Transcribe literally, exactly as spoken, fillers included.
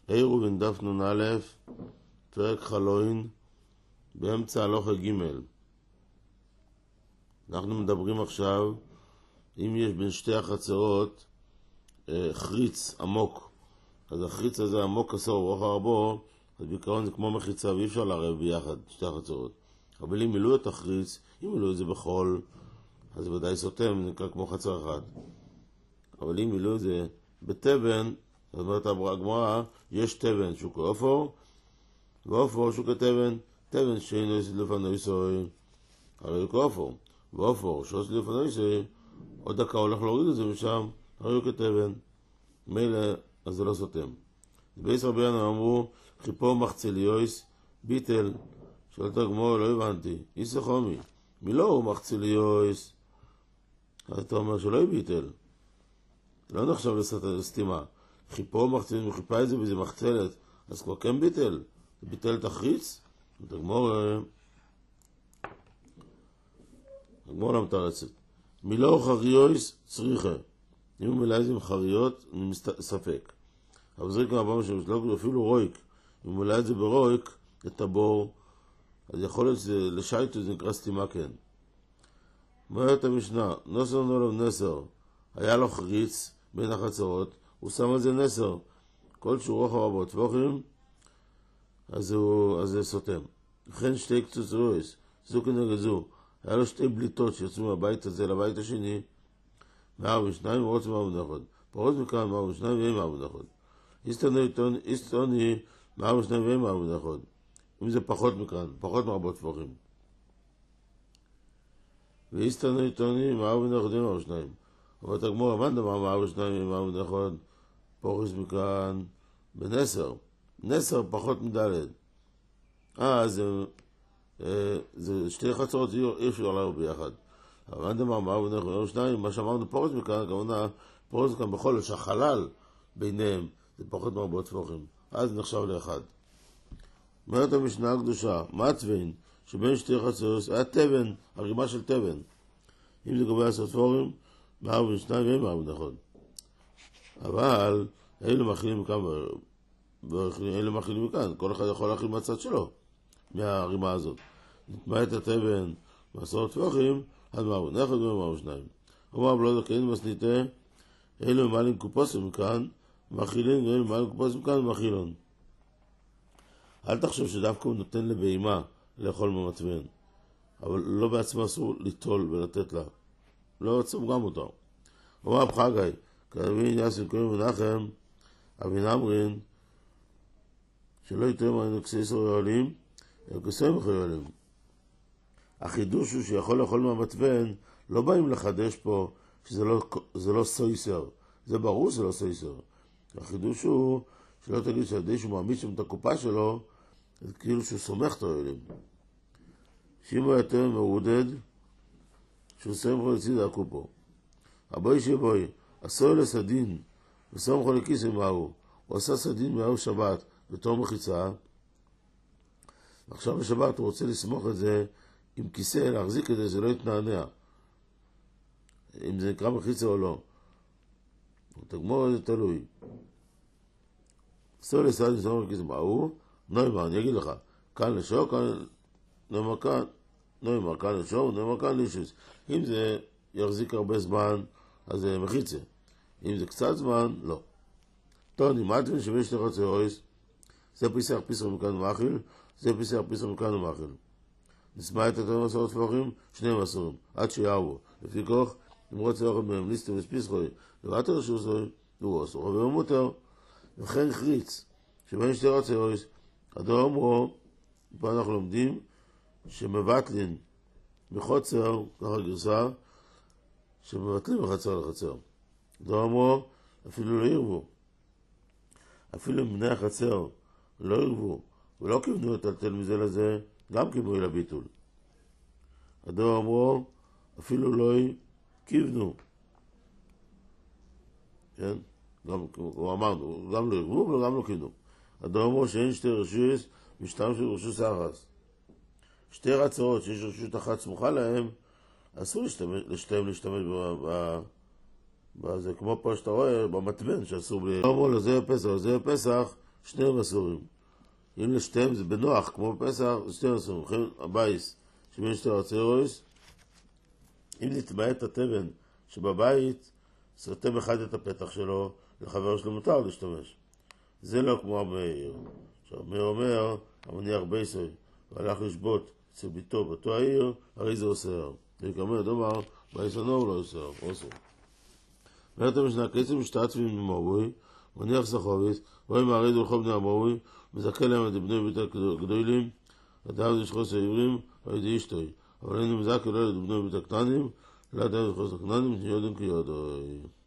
עירו בן דף נ"א, פרק חלוין, באמצע הלוכה ג'. אנחנו מדברים עכשיו, אם יש בין שתי החצרות אה, חריץ עמוק, אז החריץ הזה עמוק עשור רוחב רבו, אז בעיקרון זה כמו מחיצה ואי אפשר לערב ביחד שתי החצרות. אבל אם מילאו את החריץ, אם מילאו את זה בחול, אז זה ודאי סותם, זה נקרא כמו חצר אחת. אבל אם מילאו את זה בטבן, זאת אומרת הגמרא, יש טבן שהוא כאופור, ואופור שהוא כטבן, טבן שאינו יסד לפני ישראל, הרי הוא כאופור, ואופור שעושה לפני ישראל, עוד דקה הולך להוריד את זה משם, הרי הוא כטבן, מילא, אז זה לא סותם. בייס רבינו אמרו, חיפור מחצליוס, ביטל, שאלת הגמרא, לא הבנתי, איסה חומי, מי לא הוא מחצליוס? אז אתה אומר שלא ביטל, לא נחשב לסתימה. חיפור מחצלת, הוא חיפה את זה וזה מחצלת, אז כבר כן ביטל, זה ביטל את החריץ, את הגמרא, הגמרא לא מתרצת. מילאו חריוס צריכה, אם הוא מילא את זה עם חריות, ספק. אבל זה כמו הבא משהו, אפילו רויק, אם הוא מילא את זה ברויק, את הבור, אז יכול להיות לשייטו, זה נקרא סתימה כן. אומרת המשנה, נוסר נולו נסר, היה לו חריץ בין החצרות, הוא שם על זה נסר, כל שהוא רוחב רבות טווחים, אז הוא, אז זה סותם. לכן שתי קצוץ רויס, זו כנגד זו, היה לו שתי בליטות שיצאו מהבית הזה לבית השני, מארבע ושניים ורוצה מארבע ונכון, פרוץ מכאן מארבע ושניים ואין מארבע ונכון. איסטוני מארבע ושניים ואין מארבע ונכון, אם זה פחות מכאן, פחות מרבות טווחים. ואיסטוני תוני מארבע ונכון ואין מארבע ושניים. אבל את הגמור, מה דבר מארבע ושניים ואין מארבע ונכון? פורס מכאן בנסר, נסר פחות מדלת. אה, זה, זה שתי חצרות אי אפשר לעבור ביחד. אבל מה דבר מארבע ונכון ואין שניים? מה שאמרנו פורס מכאן, כמובן פורס מכאן בכל זאת שהחלל ביניהם זה פחות מרבות טווחים. אז זה נחשב לאחד. אומרת המשנה הקדושה, מצווין, שבין שתי חצרות היה טבן, הרימה של טבן. אם זה גובה עשר טפורים, מארבע ושניים ואין מארבע נכון. אבל אלה מכילים מכאן, אלה מכילים מכאן, כל אחד יכול להכיל מהצד שלו, מהרימה הזאת. נטמע את הטבן מעשרות טפוחים, עד מארבע נכון ואין מארבע ושניים. אומר בלוד הקיים מסניתה, אלה ממעלים קופוסים מכאן, מכילים, ואלה ממעלים קופוסים מכאן ומכילון. אל תחשוב שדווקא הוא נותן לבהימה לאכול מהמצוון, אבל לא בעצמה אסור ליטול ולתת לה. לא עצום גם אותו. אומר בחגי, כדמין יאסין קוראים מנחם, אבין אמרין, שלא יתרם על נקסי יועלים, אלא כסוים יועלים. החידוש הוא שיכול לאכול מהמצוון, לא באים לחדש פה שזה לא, זה לא סויסר. זה ברור שזה לא סויסר. החידוש הוא שלא תגיד שעדי שהוא מעמיד שם את הקופה שלו, זה כאילו שהוא סומך את היועלים. שאם הוא יותר מרודד, שהוא סומך לציד הקופו. הבוי שבוי, עשו לסדין, וסומכו לכיס מהו, הוא עשה סדין מהו שבת, בתור מחיצה, ועכשיו בשבת הוא רוצה לסמוך את זה עם כיסא, להחזיק את זה, זה לא יתנענע. אם זה נקרא מחיצה או לא. תגמור את זה תלוי. עשו לסדין, סומכו לכיס מהו, נאמר, אני אגיד לך, כאן לשור, כאן נאמר כאן, נאמר כאן לשור, נאמר כאן לישוס. אם זה יחזיק הרבה זמן, אז זה מחיצה. אם זה קצת זמן, לא. טוני, מה אתם שווה שתי חצרויס? זה פיסח פיסח מכאן ומאכיל, זה פיסח פיסח מכאן ומאכיל. נשמע את אתם עשרות טפוחים, שניהם עשורים, עד שיעבו. לפי כוח, אם רוצה אוכל מהם, ליסטר וספיסחוי, לבט הרשוסוי, הוא עשור, אבל הוא מותר. וכן חריץ, שבין שתי חצרויס, הדור אמרו, פה אנחנו לומדים, שמבטלין מחוצר, ככה גרסה, שמבטלים מחצר לחצר. הדור אמרו, אפילו לא ירבו. אפילו מבני החצר לא ירבו, ולא כיוונו לטלטל מזה לזה, גם כיוונו אל הביטול. הדור אמרו, אפילו לא כיוונו. כן? גם, הוא אמרנו, גם לא ירבו וגם לא כיוונו. הדור אמרו שאין שתי רשויות, משתם של רשות אחת. שתי רצרות שיש רשות אחת סמוכה להם, אסור לשתיהם להשתמש בזה, כמו פה שאתה רואה, במטבן שאסור בלי... אמרו לו, זה פסח, זה פסח, שניהם אסורים. אם לשתיהם זה בנוח, כמו בפסח, זה שניהם אסורים. לכן הבייס, שבין שתי ארצרויס, אם נתמעט התבן שבבית, סרטם אחד את הפתח שלו, לחבר שלו מותר להשתמש. זה לא כמו המאיר. עכשיו, מאיר אומר, המניח בייסוי, והלך לשבות אצל ביתו באותו העיר, הרי זה אוסר. וכאמר, דומר, בייסונו לא אוסר, אוסר. ואתה משנה, קצב משתעצבים ממורוי, מניח סחוביס, רואים מהריד ולכל בני המורוי, מזכה להם את בני ביתה גדולים, לדעת לשחוס העירים, הידי אשתוי. אבל אינו מזכה לא לדבני ביתה קטנים, לדעת לשחוס הקטנים, יודעים כי יודעי.